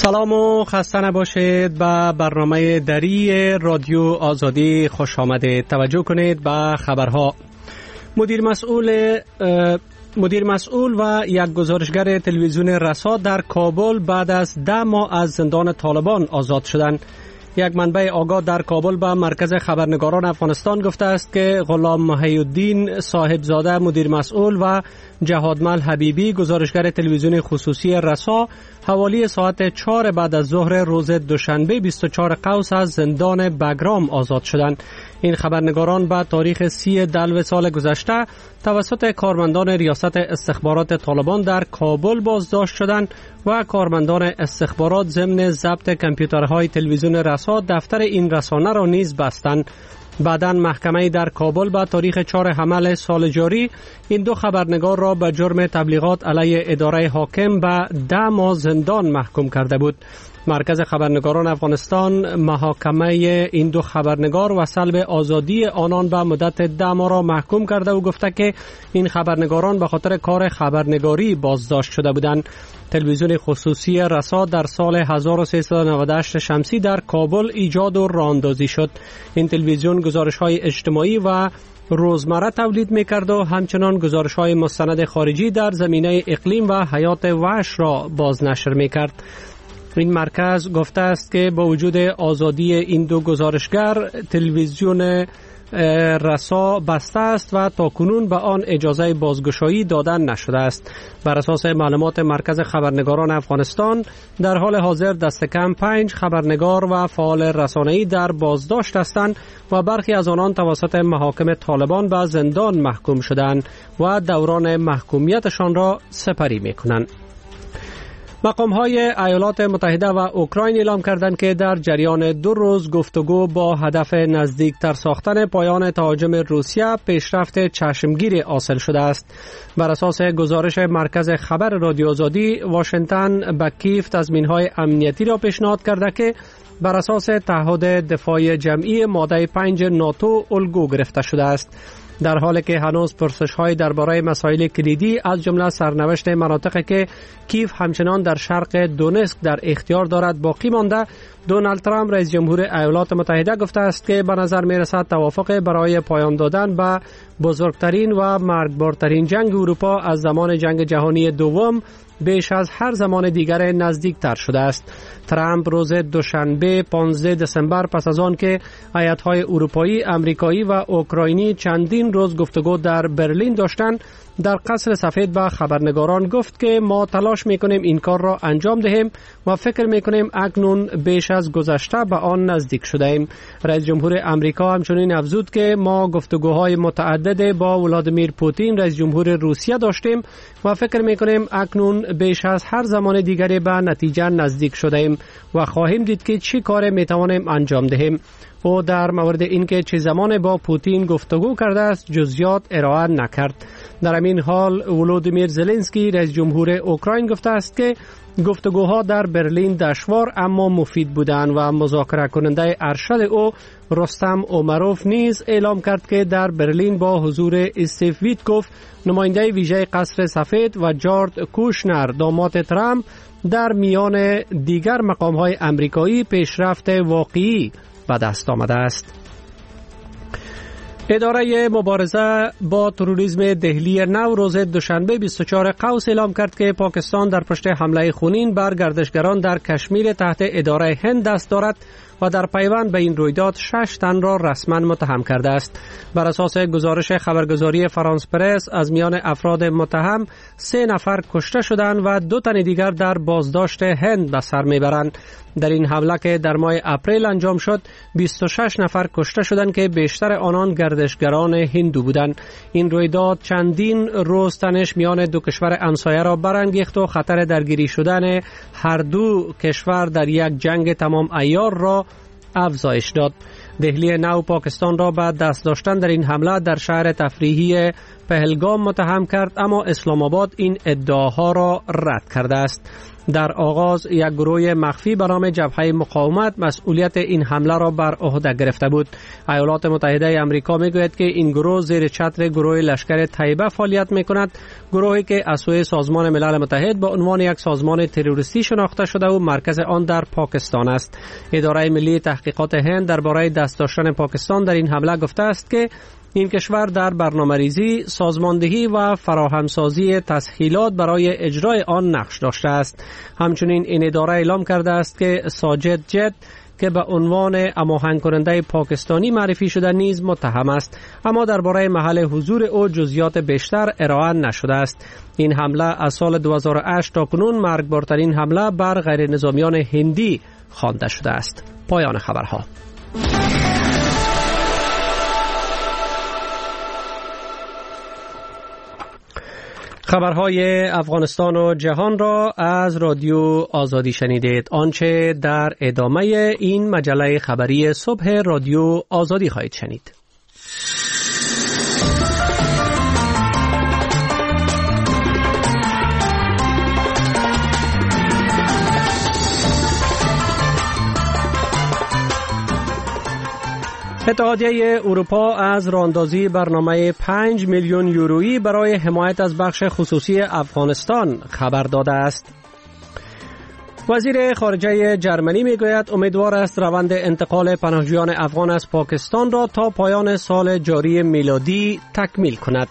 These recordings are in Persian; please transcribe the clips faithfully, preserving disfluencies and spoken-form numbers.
سلام و خسته نباشید. به برنامه دری رادیو آزادی خوش آمدید. توجه کنید به خبرها. مدیر مسئول مدیر مسئول و یک گزارشگر تلویزیون رسا در کابل بعد از ده ماه از زندان طالبان آزاد شدند. یک منبع آگاه در کابل به مرکز خبرنگاران افغانستان گفته است که غلام محی‌الدین صاحبزاده مدیر مسئول و جهادمل حبیبی گزارشگر تلویزیون خصوصی رسا حوالی ساعت چهار بعد از ظهر روز دوشنبه بیست و چهار قوس از زندان بگرام آزاد شدند. این خبرنگاران به تاریخ سی دلو سال گذشته توسط کارمندان ریاست استخبارات طالبان در کابل بازداشت شدند و کارمندان استخبارات ضمن ضبط کامپیوترهای تلویزیون رسا دفتر این رسانه را نیز بستند. بعداً محکمه در کابل با تاریخ چهار حمل سال جاری این دو خبرنگار را به جرم تبلیغات علیه اداره حاکم به ده ماه زندان محکوم کرده بود. مرکز خبرنگاران افغانستان محاکمه این دو خبرنگار و سلب آزادی آنان به مدت ده ماه را محکوم کرده و گفته که این خبرنگاران به خاطر کار خبرنگاری بازداشت شده بودند. تلویزیون خصوصی رسا در سال هزار و سیصد و نود و هشت شمسی در کابل ایجاد و راه‌اندازی شد. این تلویزیون گزارش‌های اجتماعی و روزمره تولید می‌کرد و همچنان گزارش‌های مستند خارجی در زمینه اقلیم و حیات وحش را بازنشر می‌کرد. این مرکز گفته است که با وجود آزادی این دو گزارشگر تلویزیون رسا بسته است و تاکنون به آن اجازه بازگشایی داده نشده است. بر اساس معلومات مرکز خبرنگاران افغانستان در حال حاضر دست کم پنج خبرنگار و فعال رسانه‌ای در بازداشت هستند و برخی از آنان توسط محاکم طالبان به زندان محکوم شدند و دوران محکومیتشان را سپری می‌کنند. مقام‌های ایالات متحده و اوکراین اعلام کردند که در جریان دو روز گفتگو با هدف نزدیکتر ساختن پایان تهاجم روسیه پیشرفت چشمگیری حاصل شده است. بر اساس گزارش مرکز خبر رادیو آزادی، واشنگتن به کیف تضمین‌های امنیتی را پیشنهاد کرده که بر اساس تعهد دفاع جمعی ماده پنج ناتو الگو گرفته شده است. در حالی که هنوز پرسش‌های درباره مسائل کلیدی از جمله سرنوشت مناطقی که کیف همچنان در شرق دونسک در اختیار دارد باقی مانده، دونالد ترامپ رئیس جمهور ایالات متحده گفته است که به نظر می‌رسد توافق برای پایان دادن به بزرگترین و مرگبارترین جنگ اروپا از زمان جنگ جهانی دوم بیش از هر زمان دیگر نزدیکتر شده است. ترامپ روز دوشنبه پانزده دسامبر پس از آن که هیئت‌های اروپایی، آمریکایی و اوکراینی چندین روز گفتگو در برلین داشتند، در قصر سفید به خبرنگاران گفت که ما تلاش می‌کنیم این کار را انجام دهیم و فکر می‌کنیم اکنون بیش از گذشته به آن نزدیک شده‌ایم. رئیس جمهور آمریکا همچنین افزود که ما گفتگوهای متعدد با ولادیمیر پوتین رئیس جمهور روسیه داشتیم و فکر می‌کنیم اکنون بیش از هر زمان دیگری به نتیجه نزدیک شده‌ایم و خواهیم دید که چی کار می‌توانیم انجام دهیم. او در مورد اینکه چه زمان با پوتین گفتگو کرده است جزئیات ارائه نکرد. در همین حال ولودیمیر زلنسکی رئیس جمهور اوکراین گفته است که گفتگوها در برلین دشوار اما مفید بودند و مذاکره کننده ارشد او رستم اومروف نیز اعلام کرد که در برلین با حضور استیو ویتکوف نماینده ویژه قصر سفید و جارد کوشنر داماد ترامپ در میان دیگر مقام‌های آمریکایی پیشرفت واقعی به دست آمده است. اداره مبارزه با تروریسم دهلی نو روز دوشنبه بیست و چهار قوس اعلام کرد که پاکستان در پشت حمله خونین بر گردشگران در کشمیر تحت اداره هند دست دارد و در پیوند به این رویداد شش تن را رسما متهم کرده است. بر اساس گزارش خبرگزاری فرانس پرس از میان افراد متهم سه نفر کشته شدند و دو تن دیگر در بازداشت هند به سر میبرند. در این حمله که در ماه اپریل انجام شد بیست و شش نفر کشته شدند که بیشتر آنان گردشگران هندو بودند. این رویداد چندین روز تنش میان دو کشور همسایه را برانگیخت و خطر درگیری شدن هر دو کشور در یک جنگ تمام عیار را افزایش داد. دهلی نو پاکستان را به دست داشتن در این حمله در شهر تفریحی پهلگام متهم کرد، اما اسلام آباد این ادعاها را رد کرده است. در آغاز یک گروه مخفی به نام جبهه مقاومت مسئولیت این حمله را بر عهده گرفته بود. ایالات متحده آمریکا میگوید که این گروه زیر چتر گروه لشکر طیبه فعالیت میکند، گروهی که از سوی سازمان ملل متحد به عنوان یک سازمان تروریستی شناخته شده و مرکز آن در پاکستان است. اداره ملی تحقیقات هند درباره دست داشتن پاکستان در این حمله گفته است که این کشور در برنامه‌ریزی، سازماندهی و فراهمسازی تسهیلات برای اجرای آن نقش داشته است. همچنین این اداره اعلام کرده است که ساجد جت که به عنوان هماهنگ کننده پاکستانی معرفی شده نیز متهم است، اما درباره محل حضور او جزئیات بیشتر ارائه نشده است. این حمله از سال دو هزار و هشت تا کنون مرگبارترین حمله بر غیر نظامیان هندی خوانده شده است. پایان خبرها. خبرهای افغانستان و جهان را از رادیو آزادی شنیدید. آنچه در ادامه این مجله خبری صبح رادیو آزادی خواهید شنید. اتحادیه اروپا از راهاندازی برنامه پنج میلیون یورویی برای حمایت از بخش خصوصی افغانستان خبر داده است. وزیر خارجه جرمنی میگوید امیدوار است روند انتقال پناهجویان افغان از پاکستان را تا پایان سال جاری میلادی تکمیل کند.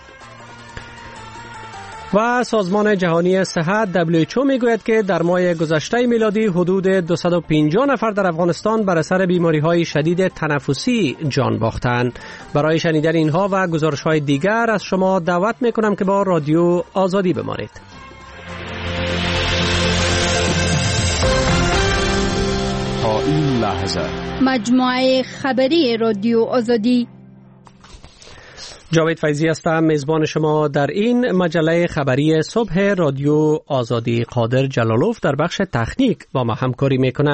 و سازمان جهانی صحت دبلیو اچ او میگوید که در ماه گذشته میلادی حدود دویست و پنجاه نفر در افغانستان بر اثر بیماری‌های شدید تنفسی جان باختند. برای شنیدن اینها و گزارش‌های دیگر از شما دعوت میکنم که با رادیو آزادی بمانید. تا این لحظه مجموعه خبری رادیو آزادی. جاوید فیضی هستم، میزبان شما در این مجله خبری صبح رادیو آزادی. قادر جلالوف در بخش تکنیک با ما همکاری میکنه.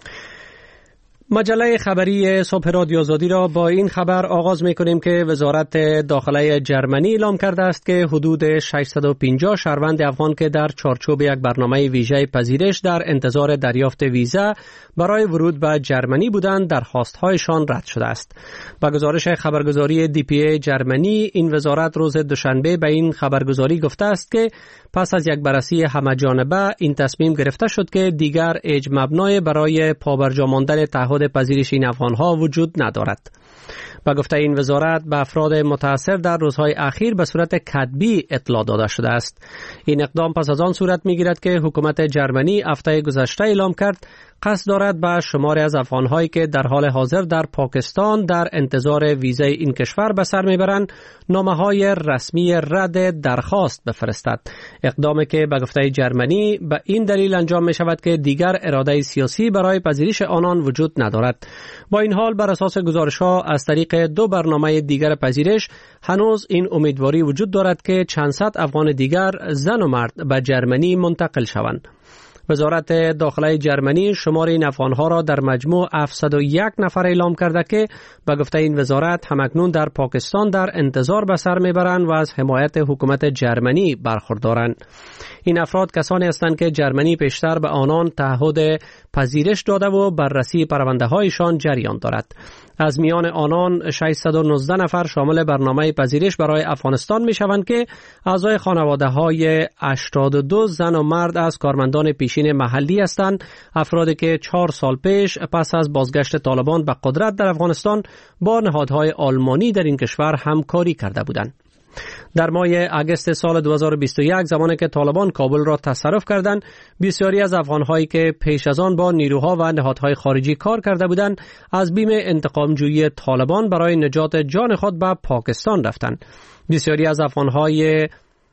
مجله خبری صبح رادیو آزادی را با این خبر آغاز میکنیم که وزارت داخله جرمنی اعلام کرده است که حدود ششصد و پنجاه شهروند افغان که در چارچوب یک برنامه ویژه پذیرش در انتظار دریافت ویزا برای ورود به جرمنی بودند درخواست‌هایشان رد شده است. با گزارش خبرگزاری دی پی ای جرمنی، این وزارت روز دوشنبه به این خبرگزاری گفته است که پس از یک بررسی همه‌جانبه این تصمیم گرفته شد که دیگر اج مبنای برای پابرجا ماندن تعهد پذیرش این افغان‌ها وجود ندارد. با گفته این وزارت به افراد متاثر در روزهای اخیر به صورت کتبی اطلاع داده شده است. این اقدام پس از آن صورت می‌گیرد که حکومت جرمنی هفته گذشته اعلام کرد قصد دارد به شماری از افغان‌هایی که در حال حاضر در پاکستان در انتظار ویزای این کشور به سر میبرند نامه‌های رسمی رد درخواست بفرستد. اقدامی که به گفته جرمنی به این دلیل انجام می شود که دیگر اراده سیاسی برای پذیرش آنان وجود ندارد. با این حال بر اساس گزارش‌ها از طریق دو برنامه دیگر پذیرش هنوز این امیدواری وجود دارد که چند صد افغان دیگر زن و مرد به جرمنی منتقل شوند. وزارت داخله جرمنی شمار این افغان‌ها را در مجموع هفتصد و یک نفر اعلام کرده که به گفته این وزارت همکنون در پاکستان در انتظار به سر میبرند و از حمایت حکومت جرمنی برخوردارند. این افراد کسانی هستند که جرمنی پیشتر به آنان تعهد پذیرش داده و بررسی پرونده‌هایشان جریان دارد. از میان آنان ششصد و نوزده نفر شامل برنامه پذیرش برای افغانستان می شوند که اعضای خانواده های هشتاد و دو زن و مرد از کارمندان پیشین محلی هستند، افرادی که چهار سال پیش پس از بازگشت طالبان به قدرت در افغانستان با نهادهای آلمانی در این کشور همکاری کرده بودند. در ماه اگست سال دو هزار و بیست و یک زمانی که طالبان کابل را تصرف کردند، بسیاری از افغان‌هایی که پیش از آن با نیروها و نهادهای خارجی کار کرده بودند از بیم انتقامجویی طالبان برای نجات جان خود به پاکستان رفتند. بسیاری از افغان‌های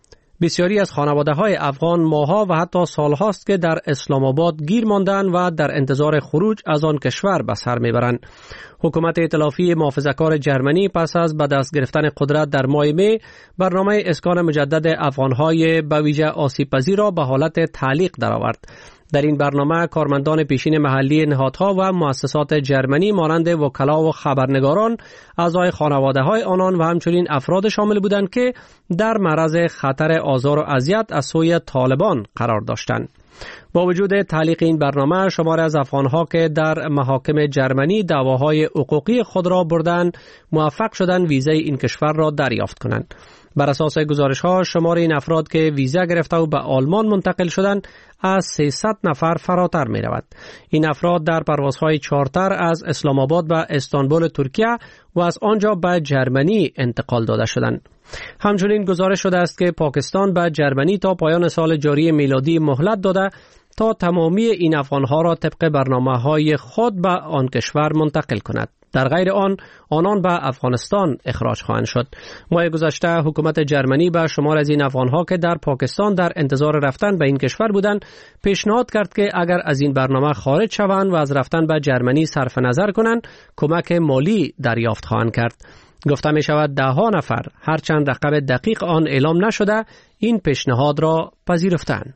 بسیاری از خانواده‌های افغان ماها و حتی سالهاست که در اسلام آباد گیر ماندند و در انتظار خروج از آن کشور به سر میبرند. حکومت ائتلافی محافظه‌کار جرمنی پس از به دست گرفتن قدرت در ماه می برنامه اسکان مجدد افغان‌های به ویژه آسیب‌پذیر را به حالت تعلیق درآورد. در این برنامه کارمندان پیشین محلی نهادها و مؤسسات جرمنی مانند وکلا و خبرنگاران، اعضای خانواده‌های آنان و همچنین افراد شامل بودند که در معرض خطر آزار و اذیت از سوی طالبان قرار داشتند. با وجود تعلیق این برنامه، شمار از افغانها که در محاکم جرمنی دعواهای حقوقی خود را بردند موفق شدند ویزای این کشور را دریافت کنند. بر اساس گزارش ها، شمار این افراد که ویزا گرفته و به آلمان منتقل شدند از سیصد نفر فراتر می رود. این افراد در پروازهای چارتر از اسلام آباد به استانبول ترکیه و از آنجا به جرمنی انتقال داده شدند. همچنین گزارش شده است که پاکستان به جرمنی تا پایان سال جاری میلادی مهلت داده تا تمامی این افغانها را طبق برنامه‌های خود به آن کشور منتقل کند. در غیر آن، آنان به افغانستان اخراج خواهند شد. ماه گذشته حکومت جرمنی به شمار از این افغانها که در پاکستان در انتظار رفتن به این کشور بودند پیشنهاد کرد که اگر از این برنامه خارج شوند و از رفتن به جرمنی صرف نظر کنند، کمک مالی دریافت خواهند کرد. گفته می شود ده ها نفر، هرچند رقم دقیق آن اعلام نشده، این پیشنهاد را پذیرفتند.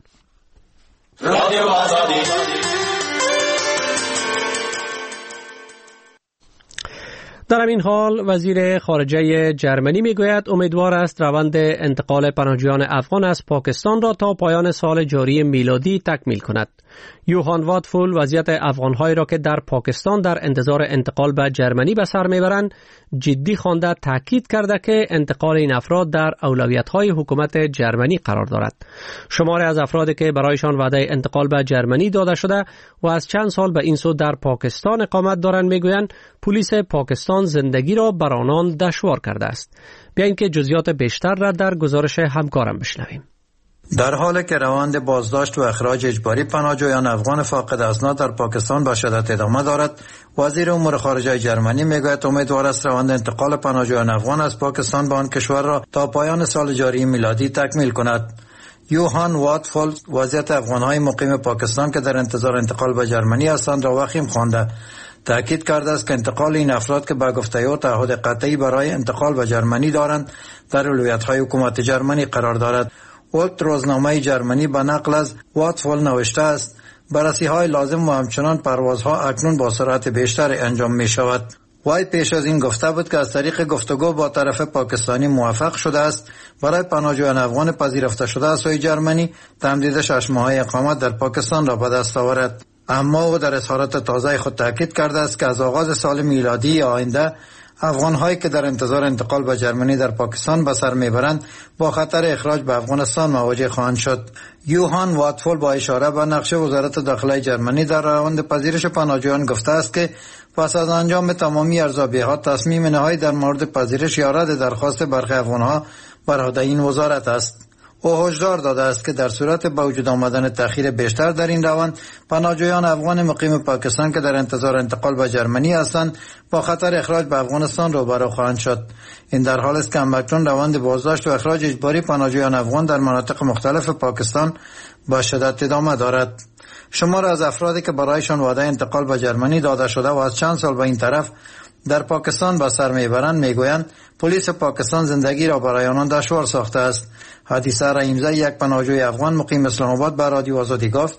در این حال وزیر خارجه جرمنی میگوید امیدوار است روند انتقال پناهجویان افغان از پاکستان را تا پایان سال جاری میلادی تکمیل کند. یوهان واتفول وضعیت افغان‌هایی را که در پاکستان در انتظار انتقال به جرمنی به سر میبرند جدی خوانده تاکید کرده که انتقال این افراد در اولویت‌های حکومت جرمنی قرار دارد. شماری از افرادی که برایشان وعده انتقال به جرمنی داده شده و از چند سال به این سو در پاکستان اقامت دارند میگویند پلیس پاکستان زندگی را بر آنان دشوار کرده است. بیایید که جزئیات بیشتر را در گزارش همکارم بشنویم. در حالی که روند بازداشت و اخراج اجباری پناهجویان افغان فاقد اسناد در پاکستان به شدت ادامه دارد، وزیر امور خارجه جرمنی میگوید امیدوار است روند انتقال پناهجویان افغان از پاکستان به آن کشور را تا پایان سال جاری میلادی تکمیل کند. یوهان واتفول وضعیت افغان‌های مقیم پاکستان که در انتظار انتقال به جرمنی هستند را وخیم خوانده. تأکید کرده است که انتقال این افراد که به گفته او تعهد قطعی برای انتقال به جرمنی دارند در اولویت‌های حکومت جرمنی قرار دارد. ولت روزنامه جرمنی به نقل از واتفول نوشته است بررسی‌های لازم و همچنان پروازها اکنون با سرعت بیشتر انجام می شود. وای پیش از این گفته بود که از طریق گفتگو با طرف پاکستانی موفق شده است برای پناهجویان افغان پذیرفته شده از سوی جرمنی تمدید شش ماهه اقامت در پاکستان را به دست آورد. اما او در اظهارات تازه خود تاکید کرده است که از آغاز سال میلادی آینده افغان‌هایی که در انتظار انتقال به جرمنی در پاکستان به سر میبرند با خطر اخراج به افغانستان مواجه خواهند شد. یوهان واتفول با اشاره به نقش وزارت داخله جرمنی در روند پذیرش پناهجویان گفته است که پس از انجام تمامی ارزیابی‌ها تصمیم نهایی در مورد پذیرش یا رد درخواست برخی افغان‌ها بر عهده این وزارت است. او هشدار داده است که در صورت به وجود آمدن تأخیر بیشتر در این روند پناهجویان افغان مقیم پاکستان که در انتظار انتقال به جرمنی هستند با خطر اخراج به افغانستان روبرو خواهند شد. این در حالی است که همکنون روند بازداشت و اخراج اجباری پناهجویان افغان در مناطق مختلف پاکستان با شدت ادامه دارد. شمار از افرادی که برایشان وعده انتقال به جرمنی داده شده و از چند سال به این طرف در پاکستان به سر میبرند میگویند پلیس پاکستان زندگی را برای آنان دشوار ساخته است. حدیثه رحیمزه یک پناهجوی افغان مقیم اسلام آباد به رادیو آزادی گفت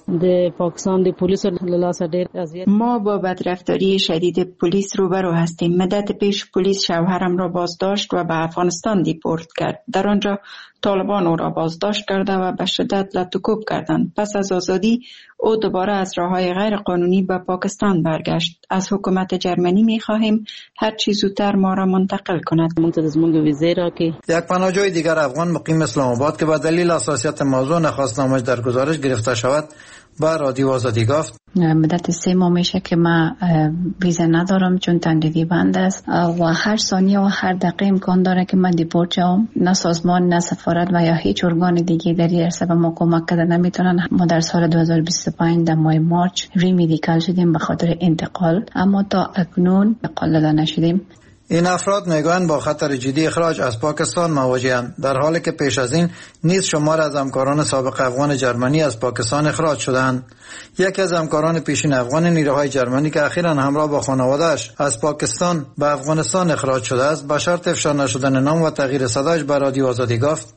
ما با بدرفتاری شدید پلیس روبرو هستیم. مدت پیش پلیس شوهرم را بازداشت و به افغانستان دیپورت کرد. در آنجا طالبان او را بازداشت کرده و به شدت لطوکوب کردند. پس از آزادی او دوباره از راههای غیر قانونی به پاکستان برگشت. از حکومت جرمنی می خواهیم هر چی زودتر ما را منتقل کند. یک پناهجوی دیگر افغان مقیم اسلام آباد که به دلیل حساسیت موضوع نخواست نامش در گزارش گرفته شود به رادیو آزادی گفت مدت سه ماه میشه که من ویزا ندارم چون تمدیدی بند است و هر ثانیه و هر دقیقه امکان داره که من دیپورت شوم. نه سازمان نه سفارت و یا هیچ ارگان دیگه در این عرصه به ما کمک کرده نمیتونن. ما در سال دو هزار و بیست و پنج در ماه مارچ ریمیدیکال شدیم به خاطر انتقال، اما تا اکنون انتقال داده نشدیم. این افراد میگویند با خطر جدی اخراج از پاکستان مواجه‌اند، در حالی که پیش از این نیز شمار از همکاران سابق افغان جرمنی از پاکستان اخراج شدند. یکی از همکاران پیشین افغان نیروهای جرمنی که اخیراً همراه با خانواده‌اش از پاکستان به افغانستان اخراج شده است به شرط افشا نشدن نام و تغییر صدایش به رادیو آزادی گفت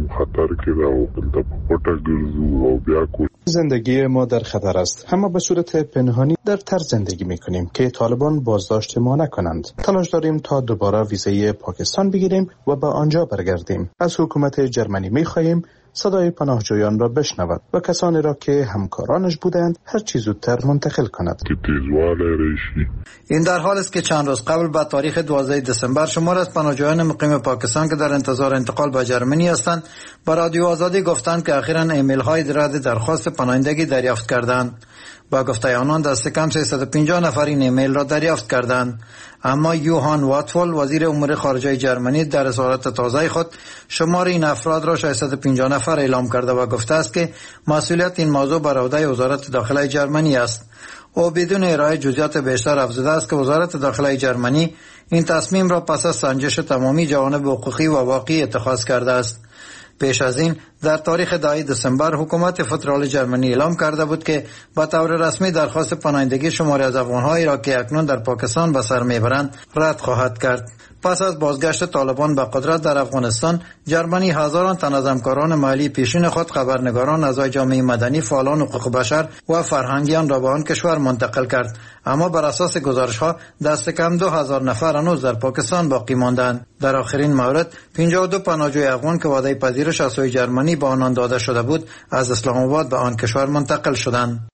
زندگی ما در خطر است، اما به صورت پنهانی در طرز زندگی میکنیم که طالبان بازداشت ما نکنند. تلاش داریم تا دوباره ویزای پاکستان بگیریم و به آنجا برگردیم. از حکومت جرمنی میخواهیم صدای پناهجویان را بشنود و کسانی را که همکارانش بودند هر چی زودتر منتقل کند. این در حال است که چند روز قبل با تاریخ دوازده دسامبر شمار از پناهجویان مقیم پاکستان که در انتظار انتقال به ژرمنی هستند با رادیو آزادی گفتند که اخیراً ایمیل های رد درخواست پناهندگی دریافت کردند. با گفته آنان دست کم سیصد و پنجاه نفر این ایمیل را دریافت کردند. اما یوهان واتفول وزیر امور خارجه ژرمنی در اظهارات تازه خود شمار این افراد را ششصد و پنجاه نفر اعلام کرده و گفته است که مسئولیت این موضوع بر عهده وزارت داخله ژرمنی است. او بدون ارائه جزئیات بیشتر افزوده است که وزارت داخله ژرمنی این تصمیم را پس از سنجش تمامی جوانب حقوقی و واقعی اتخاذ کرده است. پیش از این در تاریخ ده دسامبر حکومت فدرال ژرمنی اعلام کرده بود که با طور رسمی درخواست پناهندگی شماری از افغان‌هایی را که اکنون در پاکستان به سر میبرند رد خواهد کرد. پس از بازگشت طالبان به قدرت در افغانستان، ژرمنی هزاران تن از همکاران محلی پیشین خود، خبرنگاران، اعضای جامعه مدنی، فعالان حقوق بشر و فرهنگیان را به آن کشور منتقل کرد. اما بر اساس گزارش‌ها دست کم دو هزار نفر هنوز در پاکستان باقی ماندند. در آخرین مورد پنجاه و دو پناهجوی افغان که وعده پذیرش از سوی ژرمنی به آنان داده شده بود از اسلام آباد به آن کشور منتقل شدند.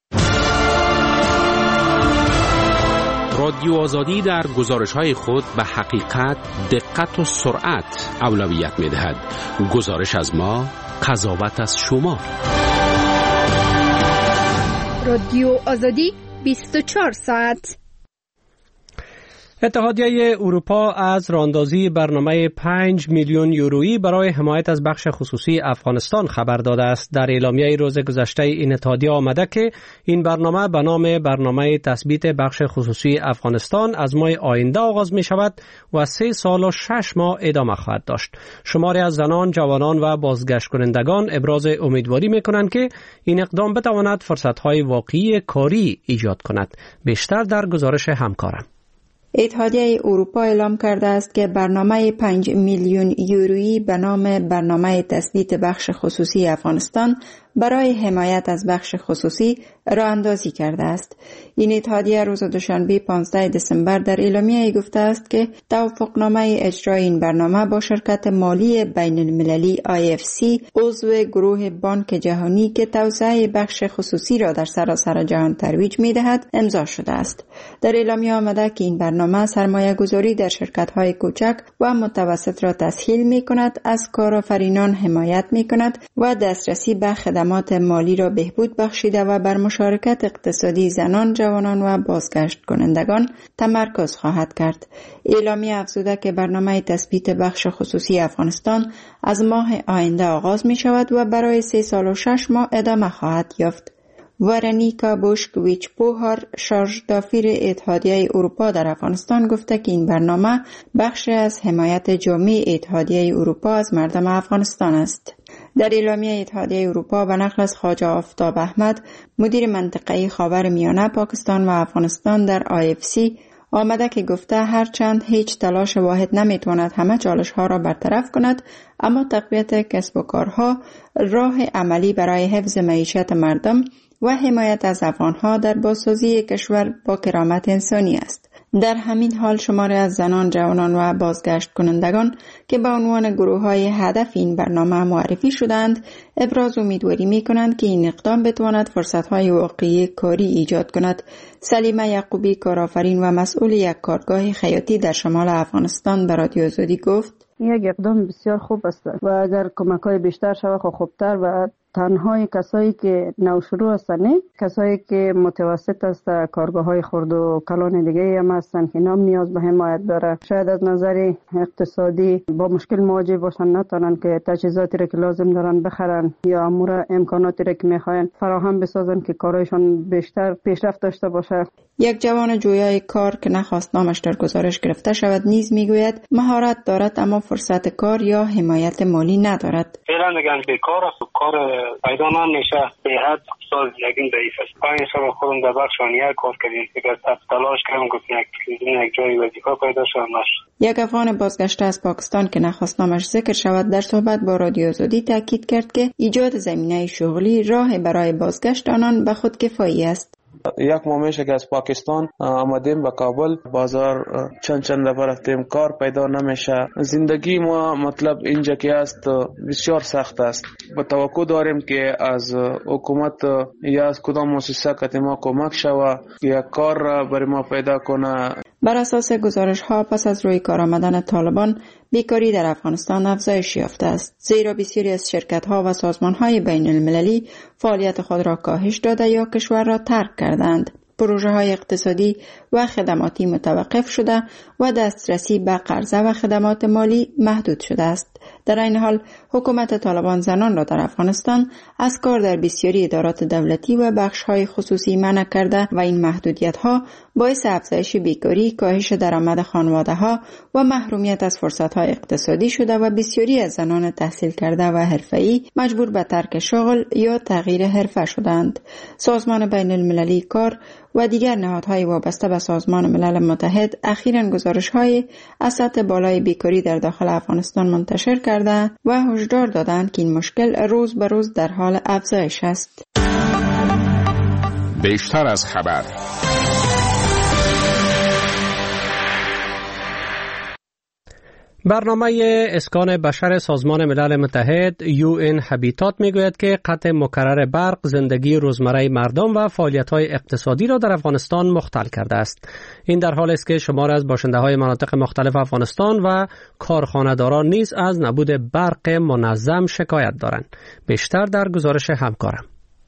رادیو آزادی در گزارش‌های خود به حقیقت، دقت و سرعت اولویت می‌دهد. گزارش از ما، قضاوت از شما. رادیو آزادی بیست و چهار ساعت. اتحادیه اروپا از راهاندازی برنامه پنج میلیون یورویی برای حمایت از بخش خصوصی افغانستان خبر داده است. در اعلامیه روز گذشته این اتحادیه آمده که این برنامه به نام برنامه تثبیت بخش خصوصی افغانستان از ماه آینده آغاز می شود و سه سال و شش ماه ادامه خواهد داشت. شماری از زنان، جوانان و بازگشت کنندگان ابراز امیدواری می کنند که این اقدام بتواند فرصت‌های واقعی کاری ایجاد کند. بیشتر در گزارش همکارم. اتحادیه اروپا اعلام کرده است که برنامه پنج میلیون یورویی به نام برنامه تثبیت بخش خصوصی افغانستان برای حمایت از بخش خصوصی راه اندازی کرده است. این اتحادیه روز دوشنبه پانزده دسامبر در اعلامیه گفته است که توافقنامه اجرای این برنامه با شرکت مالی بین المللی آی اف سی عضو گروه بانک جهانی که توسعه بخش خصوصی را در سراسر جهان ترویج می‌دهد امضا شده است. در اعلامیه آمده که این برنامه سرمایه گذاری در شرکت های کوچک و متوسط را تسهیل می کند، از کارآفرینان حمایت می کند و دسترسی به خدمات مالی را بهبود بخشیده و بر مشارکت اقتصادی زنان، جوانان و بازگشت کنندگان تمرکز خواهد کرد. اعلامیه افزوده که برنامه تثبیت بخش خصوصی افغانستان از ماه آینده آغاز می شود و برای سه سال و شش ماه ادامه خواهد یافت. ورنیکا بوشکویچ پوهار، شارژ دافیر اتحادیه اروپا در افغانستان، گفته که این برنامه بخشی از حمایت جامع اتحادیه اروپا از مردم افغانستان است. در اعلامیه اتحادیه اروپا به نقل از خواجه آفتاب احمد، مدیر منطقه خاورمیانه، پاکستان و افغانستان در آی اف سی آمده که گفته هرچند هیچ تلاش واحد نمیتواند همه چالش ها را برطرف کند، اما تقویت کسب و کارها راه عملی برای حفظ معیشت مردم و حمایت از افغانها در بازسازی کشور با کرامت انسانی است. در همین حال شماری از زنان، جوانان و بازگشت کنندگان که به عنوان گروه های هدف این برنامه معرفی شدند، ابراز امیدواری می کنند که این اقدام بتواند فرصت های واقعی کاری ایجاد کند. سلیمه یعقوبی، کارآفرین و مسئول یک کارگاه خیاطی در شمال افغانستان، به رادیو آزادی گفت: یک اقدام بسیار خوب است و اگر کمک‌های بیشتر شود خب خوبتر و تنهای کسایی که نوشروع هستند، کسایی که متوسط است، کارگاه‌های خرد و کلان دیگه هم هستند که نام نیاز به حمایت داره، شاید از نظر اقتصادی با مشکل مواجه باشن، نتونن که تجهیزاتی را که لازم دارن بخرن یا امور امکاناتی را که میخواین فراهم بسازن که کارایشان بیشتر پیشرفت داشته باشه. یک جوان جویای کار که نخواست نامش در گزارش گرفته شود نیز میگوید مهارت دارد اما فرصت کار یا حمایت مالی ندارد. فعلا میگن بیکار است، کار پیدا نمیشه، به حد سال یکین ضعیف است. پنج سال خودم در بخش آنیه کار کردیم، دیگه تلاش کردم گفتم یک یک جایی وظیفه پیدا شد نشد. یک افغان بازگشته از پاکستان که نخواست نامش ذکر شود در صحبت با رادیو آزادی تاکید کرد که ایجاد زمینه شغلی راه برای بازگشت آنان به خودکفایی است. یک ماه میشه که از پاکستان آمدیم به کابل. بازار چند چند نفر رفتیم، کار پیدا نمیشه. زندگی ما مطلب اینجا که است بسیار سخت است. با توقع داریم که از حکومت یا از کدام مؤسسه که ما کمک شود یا کار را برای ما پیدا کنه. بر اساس گزارش ها پس از روی کار آمدن طالبان بیکاری در افغانستان افزایش یافته است، زیرا بسیاری از شرکت ها و سازمان های بین المللی فعالیت خود را کاهش داده یا کشور را ترک کردند. پروژه های اقتصادی و خدماتی متوقف شده و دسترسی به قرضه و خدمات مالی محدود شده است. در این حال حکومت طالبان زنان را در افغانستان از کار در بسیاری ادارات دولتی و بخش های خصوصی منع کرده و این محدودیت ها باعث افزایش بیکاری، کاهش درآمد خانواده ها و محرومیت از فرصت های اقتصادی شده و بسیاری از زنان تحصیل کرده و حرفه‌ای مجبور به ترک شغل یا تغییر حرفه شدند. سازمان بین المللی کار و دیگر نهادهای وابسته به سازمان ملل متحد اخیراً گزارش‌های از سطح بالای بیکاری در داخل افغانستان منتشر کرده و هشدار دادند که این مشکل روز به روز در حال افزایش است. بیشتر از خبر. برنامه اسکان بشر سازمان ملل متحد یو این هابیتات میگوید که قطع مکرر برق زندگی روزمره مردم و فعالیت‌های اقتصادی را در افغانستان مختل کرده است. این در حالی است که شمار از باشنده‌های مناطق مختلف افغانستان و کارخانه‌داران نیز از نبود برق منظم شکایت دارند. بیشتر در گزارش همکارم.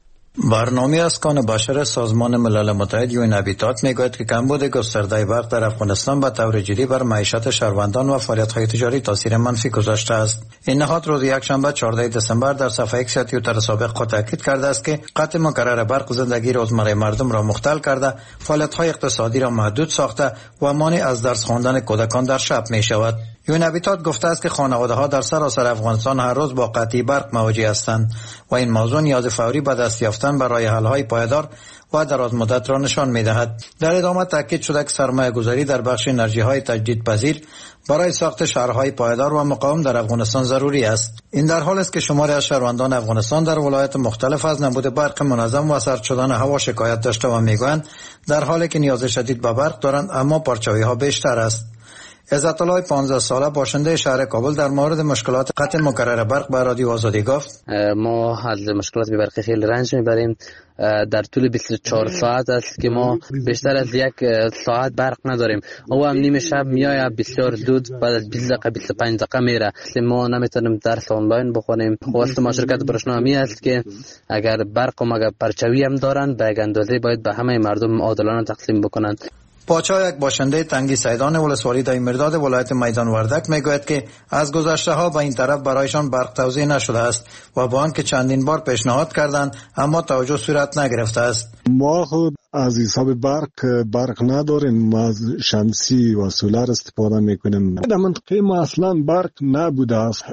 برنامه اسکان بشر سازمان ملل متحد یو این هابیتات میگوید که کمبود گسترده برق در افغانستان به طور جدی بر معیشت شهروندان و فعالیت‌های تجاری تاثیر منفی گذاشته است. این نهاد روز یکشنبه چهاردهم دسامبر در صفحه ایکس توییتر سابق خود تاکید کرده است که قطع مکرر برق زندگی روزمره مردم را مختل کرده، فعالیت‌های اقتصادی را محدود ساخته و مانع از درس خواندن کودکان در شب می‌شود. یو این هابیتات گفته است که خانواده‌ها در سراسر افغانستان هر روز با قطعی برق مواجه هستند و این موضوع نیاز فوری به دست یافتن برای حل‌های پایدار و دراز مدت را نشان می‌دهد. در ادامه تاکید شده که سرمایه‌گذاری در بخش انرژی‌های تجدیدپذیر برای ساخت شهرهای پایدار و مقاوم در افغانستان ضروری است. این در حالی است که شماری از شهروندان افغانستان در ولایات مختلف از نبود برق منظم و سرد شدن هوا شکایت داشته و میگویند در حالی که نیاز شدید به برق دارند اما پرچاوی‌ها بیشتر است. عزت الله پانزده ساله باشنده شهر کابل در مورد مشکلات قطع مکرر برق به رادیو آزادی گفت: ما از مشکلات برقی خیلی رنج میبریم. در طول بیست و چهار ساعت است که ما بیشتر از یک ساعت برق نداریم. او هم نیم شب میاد بسیار دود، بعد از بیست دقیقه بیست و پنج دقیقه میره. ما نمیتونیم درس آنلاین بخونیم. واسط ما شرکت برشنامی است که اگر برق و مگه پرچاوی هم دارن به یک اندازه باید به همه مردم عادلانه تقسیم بکنند. پاچا یک باشنده تنگی سیدان ولسوالی دایمرداد ولایت میدان وردک میگوید که از گذشته ها به این طرف برایشان برق توزیع نشده است و با آنکه چندین بار پیشنهاد کردند اما توجه صورت نگرفته است. ما خود از حساب برق برق نداریم، ما از شمسی و سولار استفاده میکنیم. در منطقه ما اصلا برق نبوده است.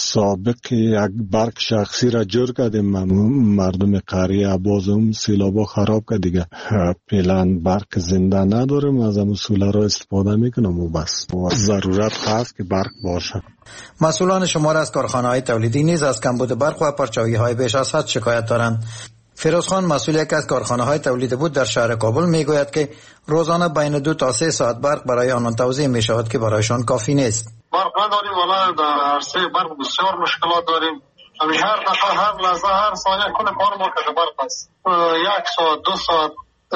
سابق یک برق شخصی را جور کردیم، مردم قریه باز اون سیلابا خراب کرد دیگه. فعلا برق زنده نداریم، از همون سولار را استفاده میکنم و بس. و ضرورت هست که برق باشه. مسئولان شمار از کارخانه‌های تولیدی نیز از کمبود برق و پرچاوی‌های بیش از حد شکایت دارند. فیروزخان مسئول یک از کارخانه‌های تولید بود در شهر کابل میگوید که روزانه بین دو تا سه ساعت برق برای آنان توزیع می شود که برایشان کافی نیست. برق نداریم، ولی در عرصه برق بسیار مشکلات داریم. همین هر دفعه هر لحظه هر ثانیه کل کار ما که برق است. یک ساعت دو ساعت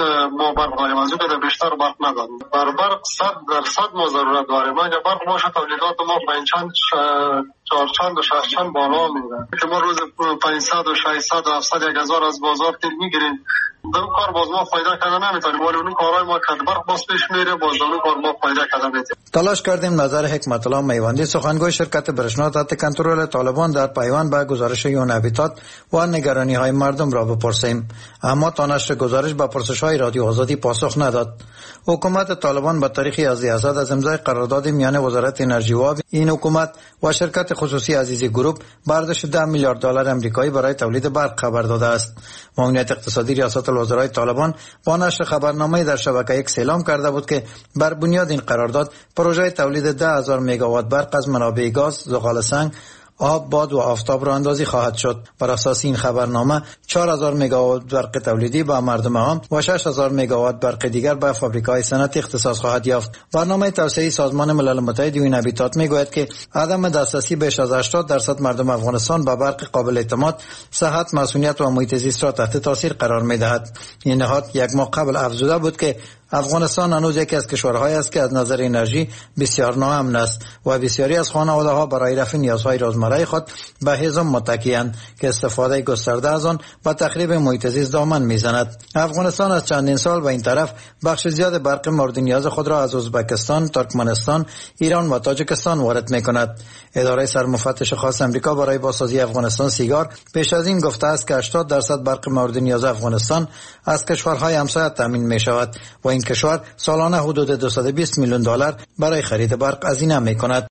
ما برق داریم، از این بیشتر برق نداریم. بر برق صد درصد ما ضرورت داریم. اگه برق باشه تولیدات ما پنجچند چهار چند و شش چند بالا میره که ما روز پانصد و ششصد و هفتصد یک هزار از بازار تیل میگیریم. دو کار باز ما فایده کردن نمیتونیم، ولی اون کارهای ما که برق باز پیش میره باز اون کار ما فایده کردن نمیتونیم. تلاش کردیم نظر حکمت الله میوندی سخنگوی شرکت برشنا تحت کنترل طالبان در پیوند به گزارش یو این هابیتات و نگرانی های مردم را بپرسیم، اما تا نشر گزارش به پرسش های رادیو آزادی پاسخ نداد. حکومت طالبان به تاریخ یازده از امضای قرارداد میان وزارت انرژی و این حکومت و شرکت خصوصی عزیزی گروپ برداشت ده میلیارد دلار آمریکایی برای تولید برق خبر داده است. معاونیت اقتصادی ریاست الوزرای طالبان با نشر خبرنامه در شبکه یک اعلام کرده بود که بر بنیاد این قرارداد پروژه تولید ده هزار مگاوات برق از منابع گاز، زغال سنگ، آب، باد و آفتاب را اندازی خواهد شد. بر اساس این خبرنامه چهار هزار مگاوات برق تولیدی به مردم عام و شش هزار مگاوات برق دیگر به فابریکه‌های صنعتی اختصاص خواهد یافت. برنامه توسعه سازمان ملل متحد وین هابیتات میگوید که عدم دسترسی بیش از هشتاد درصد مردم افغانستان به برق قابل اعتماد، صحت، مسئولیت و محیط زیست را تحت تاثیر قرار می‌دهد. این نهاد یک ماه قبل افزوده بود که افغانستان هنوز یکی از کشورهایی است که از نظر انرژی بسیار ناامن است و بسیاری از خانواده‌ها برای رفع نیازهای روزمره خود به هضم متکی‌اند که استفاده گسترده از آن با تخریب محیط زیست دامن می‌زند. افغانستان از چندین سال به این طرف بخش زیاد برق مورد نیاز خود را از ازبکستان، ترکمنستان، ایران و تاجیکستان وارد می‌کند. اداره سرمفتش خاص امریکا برای بازسازی افغانستان سیگار پیش از این گفته است که هشتاد درصد برق مورد نیاز افغانستان از کشورهای همسایه تامین می‌شود و این کشور سالانه حدود دویست و بیست میلیون دلار برای خرید برق هزینه می‌کند.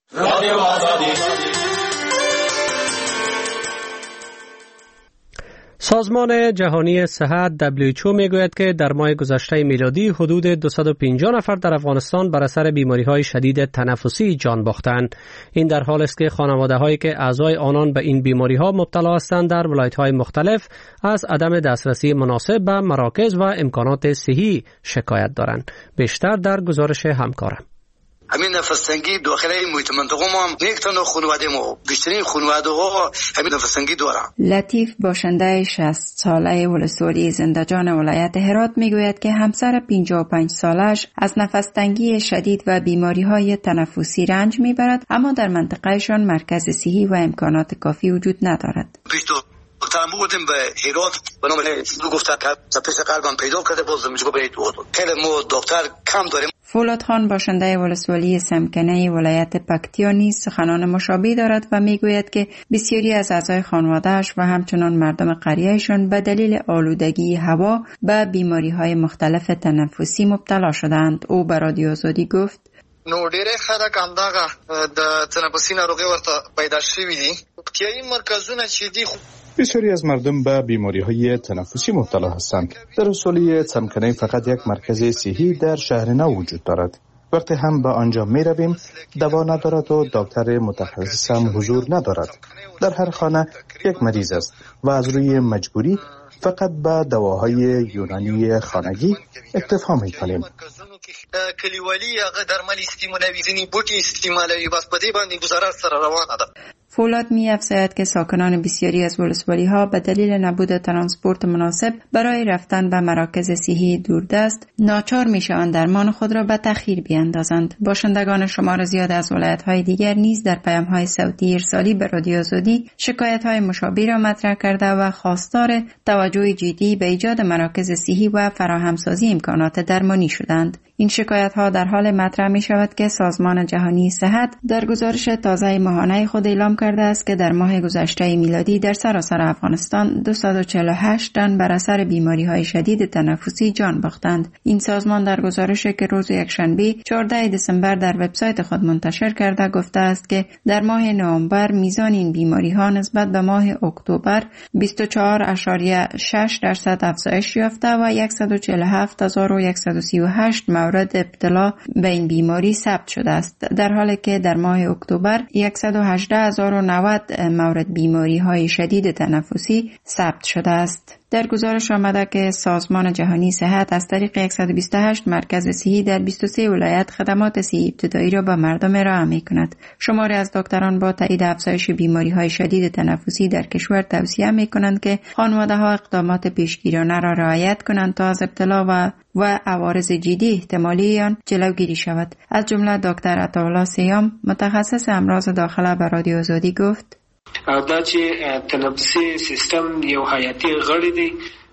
سازمان جهانی صحت دبلیو اچ او میگوید که در ماه گذشته میلادی حدود دویست و پنجاه نفر در افغانستان بر اثر بیماری‌های شدید تنفسی جان باختند. این در حالی است که خانواده‌هایی که اعضای آنان به این بیماری‌ها مبتلا هستند در ولایت‌های مختلف از عدم دسترسی مناسب به مراکز و امکانات صحی شکایت دارند. بیشتر در گزارش همکارم. همین نفس تنگی داخل محیط منطقه ما هم یک تا خانواده ما بیشترین خانواده ها همین نفس تنگی دارن. لطیف باشنده شصت ساله ولسوالی زندجان ولایت هرات میگوید که همسر پنجاه و پنج سالش از نفس تنگی شدید و بیماری های تنفسی رنج میبرد، اما در منطقهشان مرکز صحی و امکانات کافی وجود ندارد. دکترم بودیم به هرات به نام دو گفته که تپش قلبم پیدا کرده، باز میگه برید بود. خیلی ما دکتر کم داریم. فولاد خان باشنده ولسوالی سمکنه ولایت پکتیا نیز سخنان مشابه دارد و میگوید که بسیاری از اعضای خانواده‌اش و همچنان مردم قریه‌شان به دلیل آلودگی هوا به بیماری‌های مختلف تنفسی مبتلا شدند. او به رادیو آزادی گفت: نو ډېرې خلک همدغه د تنفسي ناروغۍ ورته پیدا شوي دي. پکتیایي مرکزونه چې دي بسیاری از مردم به بیماری‌های تنفسی مبتلا هستند. در ولسوالی سمکنه فقط یک مرکز صحی در شهر نو وجود دارد. وقتی هم به آنجا می رویم دوا ندارد و دکتر متخصص هم حضور ندارد. در هر خانه یک مریض است و از روی مجبوری فقط به دواهای یونانی خانگی اکتفا می کنیم. کلیوالی هغه درمل استعمالوي، ځینې بوټي استعمالوي، بس په دې باندې گزاره سره روانه ده. فولاد می افزاید که ساکنان بسیاری از ولسوالی ها به دلیل نبود ترانسپورت مناسب برای رفتن به مراکز صحی دوردست ناچار می شوند درمان خود را به تأخیر بیاندازند. باشندگان شمار زیاد از ولایت های دیگر نیز در پیام های صوتی ارسالی به رادیو آزادی شکایت های مشابه را مطرح کرده و خواستار توجه جدی به ایجاد مراکز صحی و فراهمسازی امکانات درمانی شدند. این شکایت ها در حال مطرح می شود که سازمان جهانی صحت در گزارش تازه ماهانه خود اعلام کرده است که در ماه گذشته میلادی در سراسر افغانستان دویست و چهل و هشت تن بر اثر بیماری های شدید تنفسی جان باختند. این سازمان در گزارشی که روز یکشنبه چهاردهم دسامبر در وبسایت خود منتشر کرده گفته است که در ماه نوامبر میزان این بیماری ها نسبت به ماه اکتبر بیست و چهار ممیز شش درصد افزایش یافته و صد و چهل و هفت هزار و صد و سی و هشت مورد ابتلا به این بیماری ثبت شده است، در حالی که در ماه اکتبر صد و هجده هزار و نود مورد بیماری های شدید تنفسی ثبت شده است. در گزارش آمده که سازمان جهانی صحت از طریق صد و بیست و هشت مرکز صحی در بیست و سه ولایت خدمات صحی ابتدایی را به مردم ارائه می‌کند. شماری از دکتران با تایید افزایش بیماری‌های شدید تنفسی در کشور توصیه می‌کنند که خانواده‌ها اقدامات پیشگیرانه را رعایت کنند تا از ابتلا و و عوارض جدی احتمالی آن جلوگیری شود. از جمله دکتر عطاالله سیام متخصص امراض داخله به رادیو آزادی گفت: دا چې تنفسي سیستم یو حیاتي غړی دی.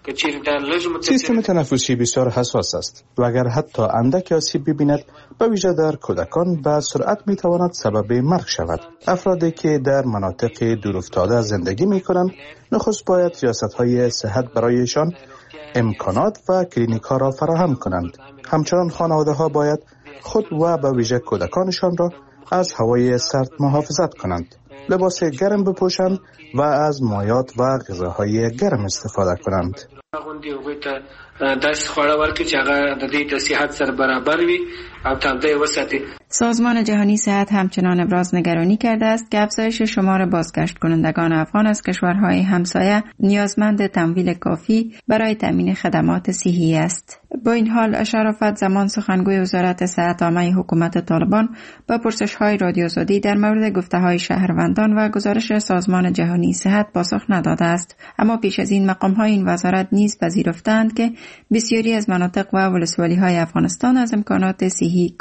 سیستم تنفسی بسیار حساس است و اگر حتی اندک آسیب ببیند به ویژه در کودکان به سرعت میتواند سبب مرگ شود. افرادی که در مناطق دورافتاده زندگی میکنند نخست باید سیاست‌های صحت برایشان امکانات و کلینیک ها را فراهم کنند. همچنان خانواده ها باید خود و به ویژه کودکانشان را از هوای سرد محافظت کنند، لباس گرم بپوشند و از مایات و غذاهای گرم استفاده کنند. غوندي هغوی ته داسې خواړه ورکړي چې هغه د دې د صحت سره برابر وي او تغذیه وساتي. سازمان جهانی صحت همچنان ابراز نگرانی کرده است که افزایش شمار بازگشت کنندگان افغان از کشورهای همسایه نیازمند تمویل کافی برای تامین خدمات صحی است. با این حال شرافت زمان سخنگوی وزارت صحت عامه حکومت طالبان با پرسش‌های رادیو آزادی در مورد گفته‌های شهروندان و گزارش سازمان جهانی صحت پاسخ نداده است، اما پیش از این مقام‌های این وزارت نیز پذیرفتند که بسیاری از مناطق و ولسوالی‌های افغانستان از امکانات صحی